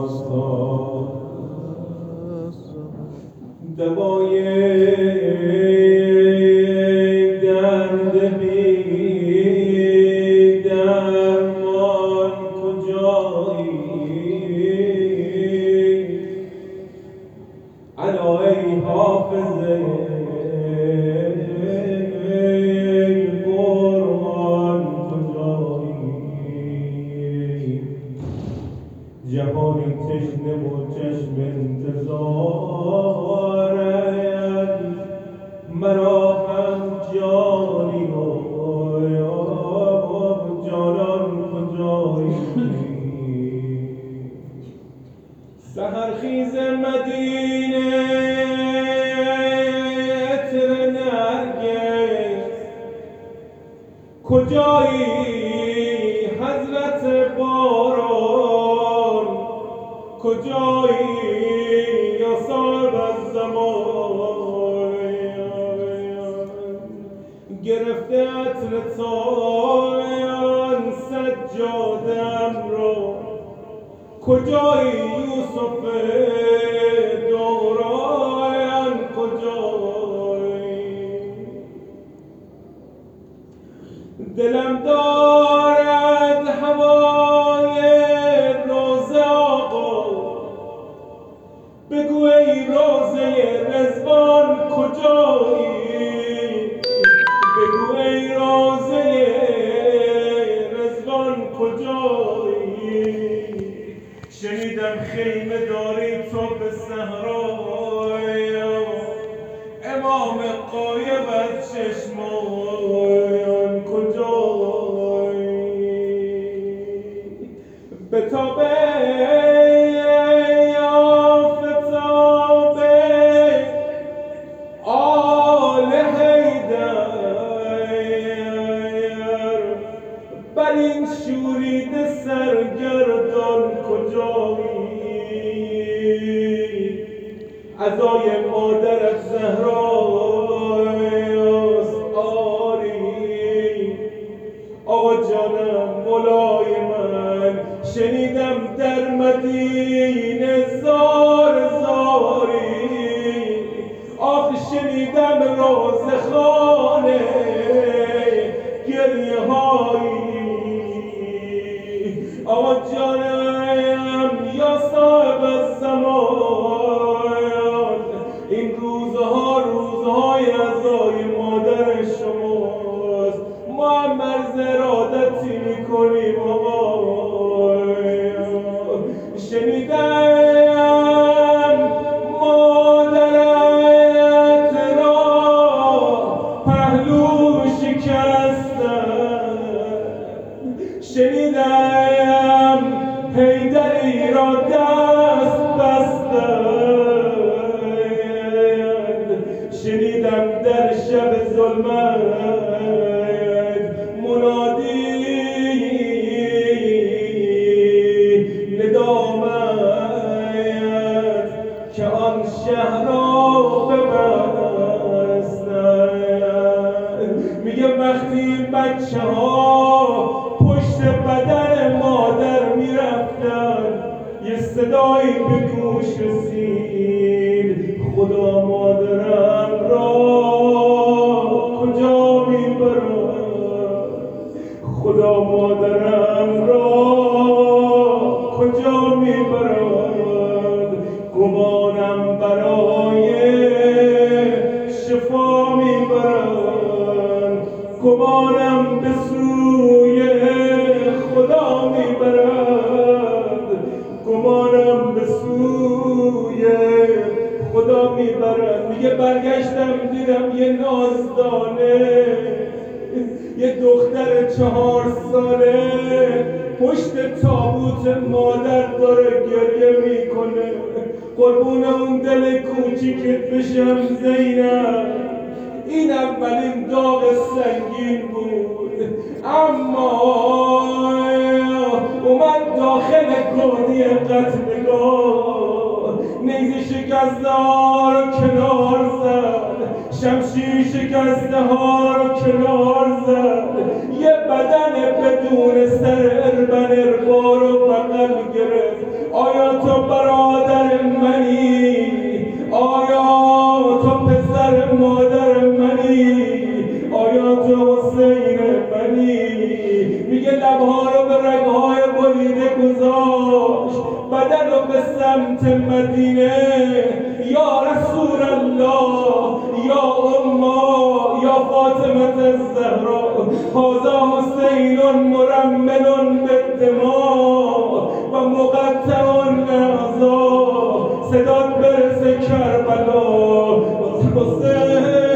راستا دوای درد بی درمان کجایی الا ای حافظ قرآن کجایی جهانی تشنه و چشم انتظارت مرا هم جانی و جانان کجایی سحرخیز مدینه عطر نرگس کجایی حضرت باران کجایی یا صاحب الزمان گرفته عطر تایان سجادم رو کجایی یوسف دوران کجایی دلم دارد هوای روزه آقا بگو ای روزه رضوان کجایی بگو ای روزه رضوان کجایی شنیدم خیمه داری تو به صحرای امام غایب از چشمان کجایی به تابه آفتاب آل حیدر بر این شورید سرگردان کجایی عزای مادرت زهراست آری آقا جانم مولای من شنیدم در مدینه زار زاری آخ شنیدم روزخانه گریه هایی آقا جانم یا صاحب الزمان این روزها روزهای رضای مادر شماست ما هم مرز ارادتی میکنیم آقا شنیدم مادرت را پهلو شکستن شنیدم حیدری را دست بستن شنیدم در شب ظلمت منادی ندامت که آن شهر را ببستن میگه وقتی بچه ها پشت بدن مادر میرفتن یه صدایی به گوش رسید خدا مادرم را کجا میبرد خدا مادرم را کجا میبرد گمانم برای شفا میبرد گمانم به سوی خدا میبرد گمانم به سوی خدا میبرد میگه برگشتم دیدم یه نازدانه یه دختر 4 ساله پشت تابوت مادر داره گریه میکنه قربون اون دل کوچیکت بشم زینب این اولین داغ سنگین بود اما اومد داخل گودی قتلگاه نیزه شکسته ها رو کنار زد شمشیر شکسته ها رو کنار زد یه بدن بدون سر اربن اربا رو بغل گرفت آیا تو برادر منی؟ آیا تو پسر مادر منی؟ آیا تو حسین منی؟ میگه لبها رو به رگهای بریده گذاشت، بدن رو به سمت مدینه. یا رسول الله، یا اما، یا فاطمه الزهرا، هذا حسین مرمل بالدماء و مقطع الاعضاء. صدات برسه کربلا، حسین